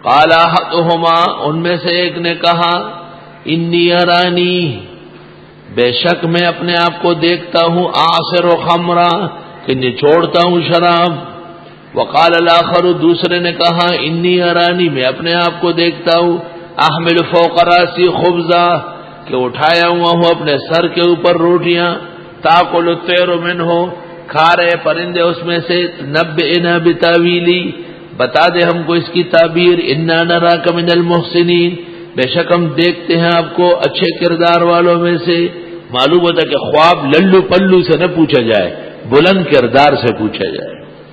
قال احدهما، ان میں سے ایک نے کہا، انی ارانی، بے شک میں اپنے آپ کو دیکھتا ہوں، اعصر خمرا، کہ نچوڑتا ہوں شراب۔ وقال الاخر، دوسرے نے کہا، انی ارانی، میں اپنے آپ کو دیکھتا ہوں، احمل فوق راسی خبزا، کہ اٹھایا ہوا ہوں اپنے سر کے اوپر روٹیاں، تاکل الطیر منہ، کھا رہے پرندے اس میں سے، نبئنا بتاویلی، بتا دے ہم کو اس کی تعبیر، انا نراک من المحسنین، بے شک ہم دیکھتے ہیں آپ کو اچھے کردار والوں میں سے۔ معلوم ہوتا کہ خواب للو پلو سے نہ پوچھا جائے، بلند کردار سے پوچھا جائے۔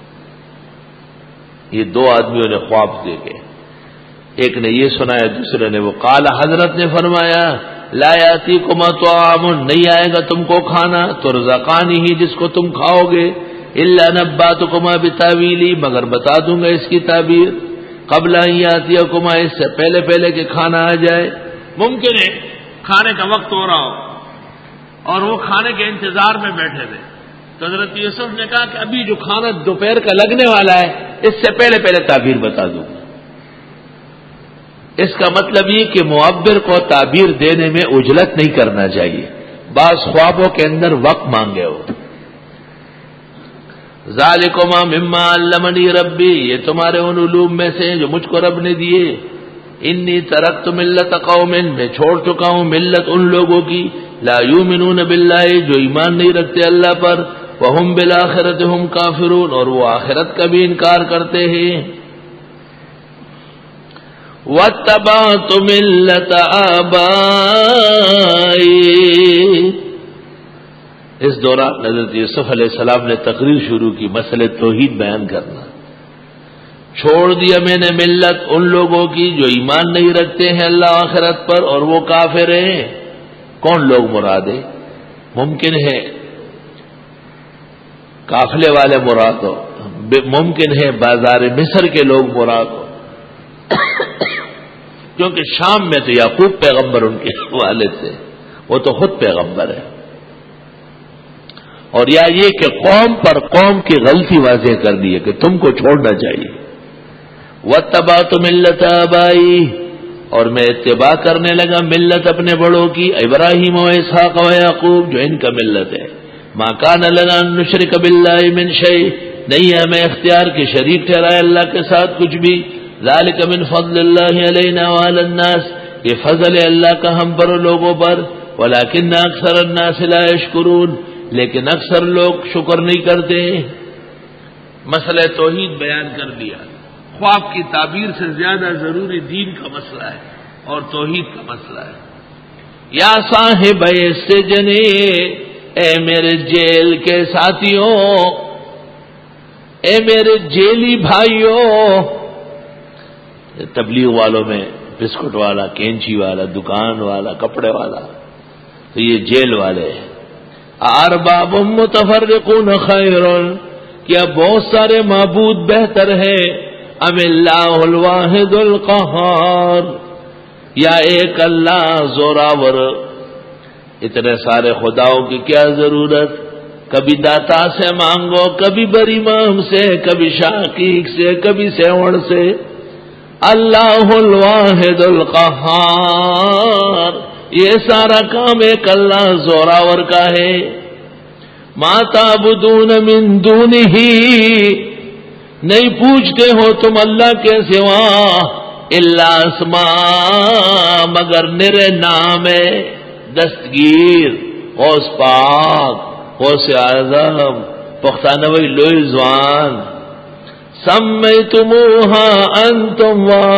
یہ دو آدمیوں نے خواب دیکھے، ایک نے یہ سنایا، دوسرے نے وہ۔ قال، حضرت نے فرمایا، لا یاتیکما طعام، نہیں آئے گا تم کو کھانا، ترزقانی ہی، جس کو تم کھاؤ گے، الا نباتکما بتاویلی، مگر بتا دوں گا اس کی تعبیر، قبل ان یاتیکما، اس سے پہلے پہلے کہ کھانا آ جائے۔ ممکن ہے کھانے کا وقت ہو رہا ہو اور وہ کھانے کے انتظار میں بیٹھے تھے، تو حضرت یوسف نے کہا کہ ابھی جو کھانا دوپہر کا لگنے والا ہے، اس سے پہلے پہلے تعبیر بتا دوں گا۔ اس کا مطلب یہ کہ معبر کو تعبیر دینے میں عجلت نہیں کرنا چاہیے، بعض خوابوں کے اندر وقت مانگے ہو۔ ذالکما مما علمنی ربی، یہ تمہارے ان علوم میں سے جو مجھ کو رب نے دیے۔ انی ترکت ملت قوم، میں چھوڑ چکا ہوں ملت ان لوگوں کی، لا یؤمنون باللہ، جو ایمان نہیں رکھتے اللہ پر، وہم بالآخرۃ ہم کافرون، اور وہ آخرت کا بھی انکار کرتے ہیں۔ واتبعت ملت آبائی، اس دوران حضرت یوسف علیہ السلام نے تقریر شروع کی، مسئلہ توحید بیان کرنا۔ چھوڑ دیا میں نے ملت ان لوگوں کی جو ایمان نہیں رکھتے ہیں اللہ آخرت پر اور وہ کافر ہیں۔ کون لوگ مراد ہے؟ ممکن ہے قافلے والے مراد ہو، ممکن ہے بازار مصر کے لوگ مراد ہو، کیونکہ شام میں تو یعقوب پیغمبر ان کے والد تھے، وہ تو خود پیغمبر ہے۔ اور یا یہ کہ قوم پر قوم کی غلطی واضح کر دی ہے کہ تم کو چھوڑنا چاہیے۔ واتبعت ملت آبائی، اور میں اتباع کرنے لگا ملت اپنے بڑوں کی، ابراہیم و اسحاق و یعقوب، جو ان کا ملت ہے۔ ما کان لنا ان نشرک باللہ من شیء، نہیں ہے ہمیں اختیار کہ شریک ٹھہرائے اللہ کے ساتھ کچھ بھی۔ ذالک من فضل اللہ علینا وعلی الناس، یہ فضل ہے اللہ کا ہم پر لوگوں پر، ولکن اکثر الناس لا یشکرون، لیکن اکثر لوگ شکر نہیں کرتے۔ مسئلہ توحید بیان کر دیا، خواب کی تعبیر سے زیادہ ضروری دین کا مسئلہ ہے اور توحید کا مسئلہ ہے۔ یا صاحب السجن، اے میرے جیل کے ساتھیوں، اے میرے جیلی بھائیوں، تبلیغ والوں میں بسکٹ والا، کینچی والا، دکان والا، کپڑے والا، تو یہ جیل والے ہیں۔ ارباب متفرقون خیر، کیا بہت سارے معبود بہتر ہیں، ام اللہ الواحد القہار، یا ایک اللہ زوراور۔ اتنے سارے خداؤں کی کیا ضرورت، کبھی داتا سے مانگو، کبھی بری مام سے، کبھی شاقیق سے، کبھی سیوڑ سے۔ اللہ الواحد القہار، یہ سارا کام ایک اللہ زوراور کا ہے۔ ما تعبدون من دونہ، نہیں پوچھتے ہو تم اللہ کے سوا، الا اسماء، مگر نرے نام ہے، دستگیر، غوث پاک، غوث اعظم، پختانوی لوی زوان، سمیتموہا انتم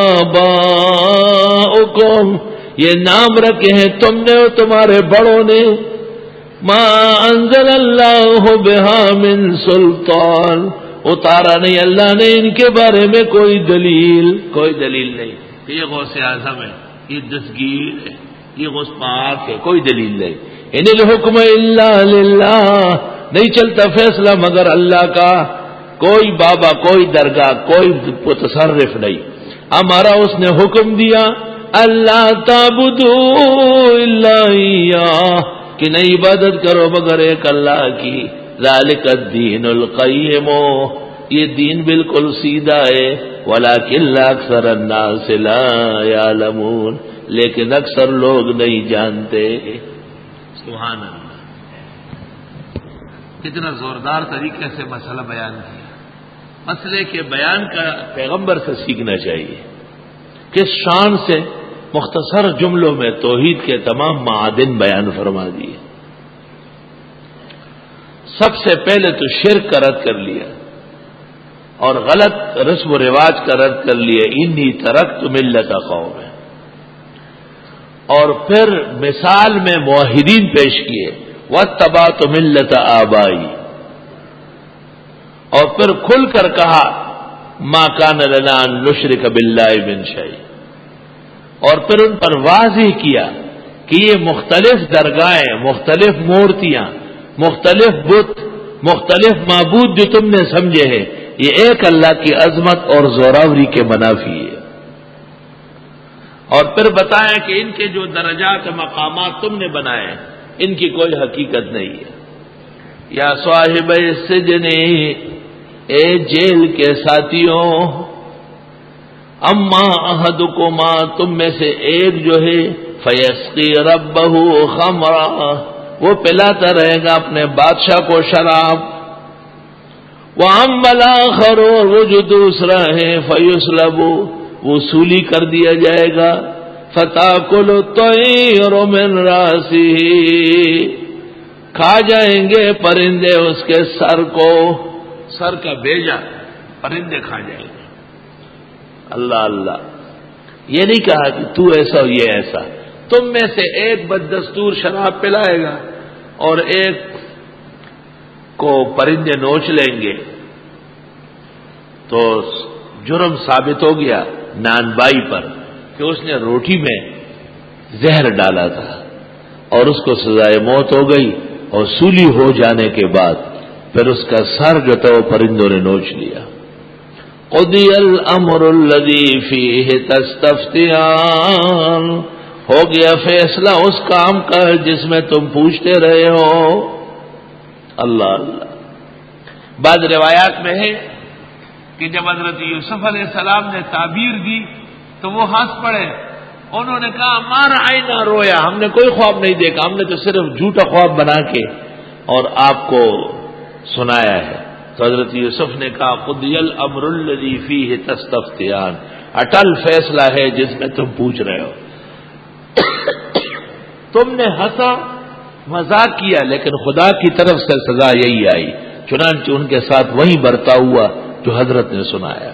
وآباؤکم، یہ نام رکھے ہیں تم نے اور تمہارے بڑوں نے، ما انزل اللہ بہا من سلطان، اتارا نہیں اللہ نے ان کے بارے میں کوئی دلیل نہیں کہ یہ غوث اعظم ہے، یہ دستگیر ہے، یہ غوث پاک ہے، کوئی دلیل نہیں۔ ان الحکم الا للہ، نہیں چلتا فیصلہ مگر اللہ کا، کوئی بابا، کوئی درگاہ، کوئی متصرف نہیں۔ ہمارا اس نے حکم دیا اللہ تعبدوا الا ایاہ، کہ نہیں عبادت کرو مگر ایک اللہ کی، ذالک الدین القیم، یہ دین بالکل سیدھا ہے، وَلَٰكِنَّ أَكْثَرَ النَّاسِ لَا يَعْلَمُونَ، لیکن اکثر لوگ نہیں جانتے۔ سبحان اللہ، کتنا زوردار طریقے سے مسئلہ بیان کیا۔ مسئلے کے بیان کا پیغمبر سے سیکھنا چاہیے، کس شان سے مختصر جملوں میں توحید کے تمام معادن بیان فرما دیے۔ سب سے پہلے تو شرک کا رد کر لیا اور غلط رسم و رواج کا رد کر لیا، انی ترکت ملت قوم، اور پھر مثال میں موحدین پیش کیے، واتبعت ملت آبائی، اور پھر کھل کر کہا ما کان لنا ان نشرک باللہ من شیء، اور پھر ان پر واضح کیا کہ یہ مختلف درگاہیں، مختلف مورتیاں، مختلف بت، مختلف معبود جو تم نے سمجھے ہیں، یہ ایک اللہ کی عظمت اور زوراوری کے منافی ہے، اور پھر بتائیں کہ ان کے جو درجات مقامات تم نے بنائے ان کی کوئی حقیقت نہیں ہے۔ یا صاحب السجن، اے جیل کے ساتھیوں، اما احدکما، تم میں سے ایک جو ہے، فیسقی ربہ خمرا، وہ پلاتا رہے گا اپنے بادشاہ کو شراب، وَأَمَّا الْآخَرُ، اور وہ جو دوسرا ہے، فَيُسْلَبُ، وہ سولی کر دیا جائے گا، فَتَأْكُلُ الطَّيْرُ مِنْ رَأْسِهِ، کھا جائیں گے پرندے اس کے سر کو، سر کا بیجا پرندے کھا جائیں گے۔ اللہ اللہ، یہ نہیں کہا کہ تو ایسا ہو یہ ایسا، تم میں سے ایک بددستور شراب پلائے گا اور ایک کو پرندے نوچ لیں گے، تو جرم ثابت ہو گیا نان بائی پر کہ اس نے روٹی میں زہر ڈالا تھا اور اس کو سزائے موت ہو گئی، اور سولی ہو جانے کے بعد پھر اس کا سر جو تھا وہ پرندوں نے نوچ لیا۔ قضی الامر الذی فیہ تستفتیان، ہو گیا فیصلہ اس کام کا جس میں تم پوچھتے رہے ہو۔ اللہ اللہ، بعض روایات میں ہے کہ جب حضرت یوسف علیہ السلام نے تعبیر دی تو وہ ہنس پڑے، انہوں نے کہا ما رأینا رویا، ہم نے کوئی خواب نہیں دیکھا، ہم نے تو صرف جھوٹا خواب بنا کے اور آپ کو سنایا ہے۔ تو حضرت یوسف نے کہا قضی الامر الذی فیہ تستفتیان، اٹل فیصلہ ہے جس میں تم پوچھ رہے ہو۔ تم نے ہنسا مذاق کیا، لیکن خدا کی طرف سے سزا یہی آئی، چنانچہ ان کے ساتھ وہی برتا ہوا جو حضرت نے سنایا۔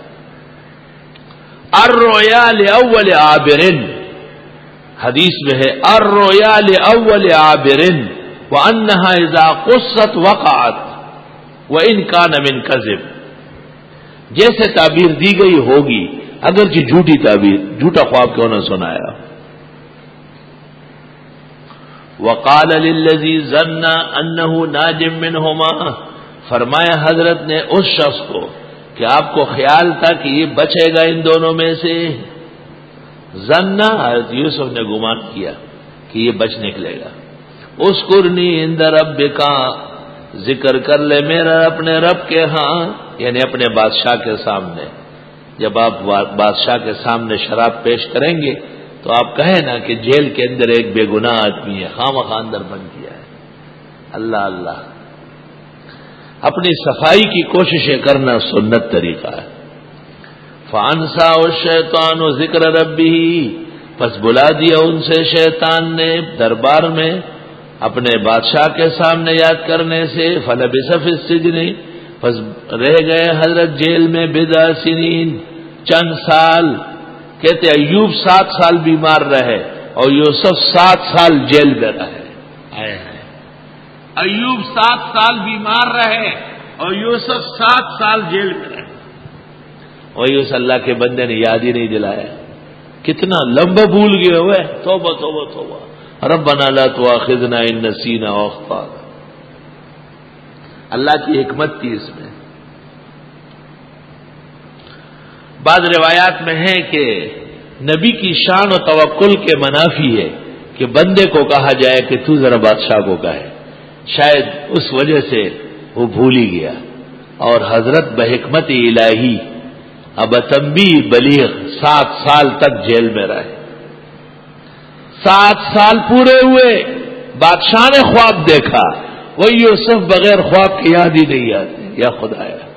الرؤیا لأول عابر، حدیث میں ہے الرؤیا لأول عابر وأنها إذا قصت وقعت وإن كان من كذب، جیسے تعبیر دی گئی ہوگی اگرچہ جھوٹی تعبیر، جھوٹا خواب کیوں نہ سنایا۔ وقال للذي ظن انه ناج منهما، فرمایا حضرت نے اس شخص کو کہ آپ کو خیال تھا کہ یہ بچے گا ان دونوں میں سے، ظن، حضرت یوسف نے گمان کیا کہ یہ بچ نکلے گا۔ اذکرنی عند ربک، ذکر کر لے میرا اپنے رب کے ہاں، یعنی اپنے بادشاہ کے سامنے۔ جب آپ بادشاہ کے سامنے شراب پیش کریں گے تو آپ کہیں نا کہ جیل کے اندر ایک بے گناہ آدمی ہے، خواہ اندر بند کیا ہے۔ اللہ اللہ، اپنی صفائی کی کوششیں کرنا سنت طریقہ ہے۔ فَأَنْسَاهُ الشَّيْطَانُ ذِكْرَ رَبِّهِ، پس بلا دیا ان سے شیطان نے دربار میں اپنے بادشاہ کے سامنے یاد کرنے سے، فَلَبِثَ فِي السِّجْنِ، پس رہ گئے حضرت جیل میں بِضْعَ سِنِينَ، چند سال۔ کہتے ایوب 7 سال بیمار رہے اور یوسف 7 سال جیل میں رہے۔ ایوب 7 سال بیمار رہے اور یوسف 7 سال جیل میں رہے، وہی اس اللہ کے بندے نے یاد ہی نہیں دلایا، کتنا لمبا بھول گئے ہوئے۔ توبہ توبہ توبہ، ربنا لا تؤاخذنا ان نسینا او اخطانا، اللہ کی حکمت تھی اس میں۔ بعض روایات میں ہے کہ نبی کی شان و توکل کے منافی ہے کہ بندے کو کہا جائے کہ تو ذرا بادشاہ کو کہے، شاید اس وجہ سے وہ بھول ہی گیا، اور حضرت بحکمت الہی اب تنبیہ بلیغ 7 سال تک جیل میں رہے. 7 سال پورے ہوئے, بادشاہ نے خواب دیکھا, وہ یوسف بغیر خواب کے یاد ہی نہیں آتے. یا خدایا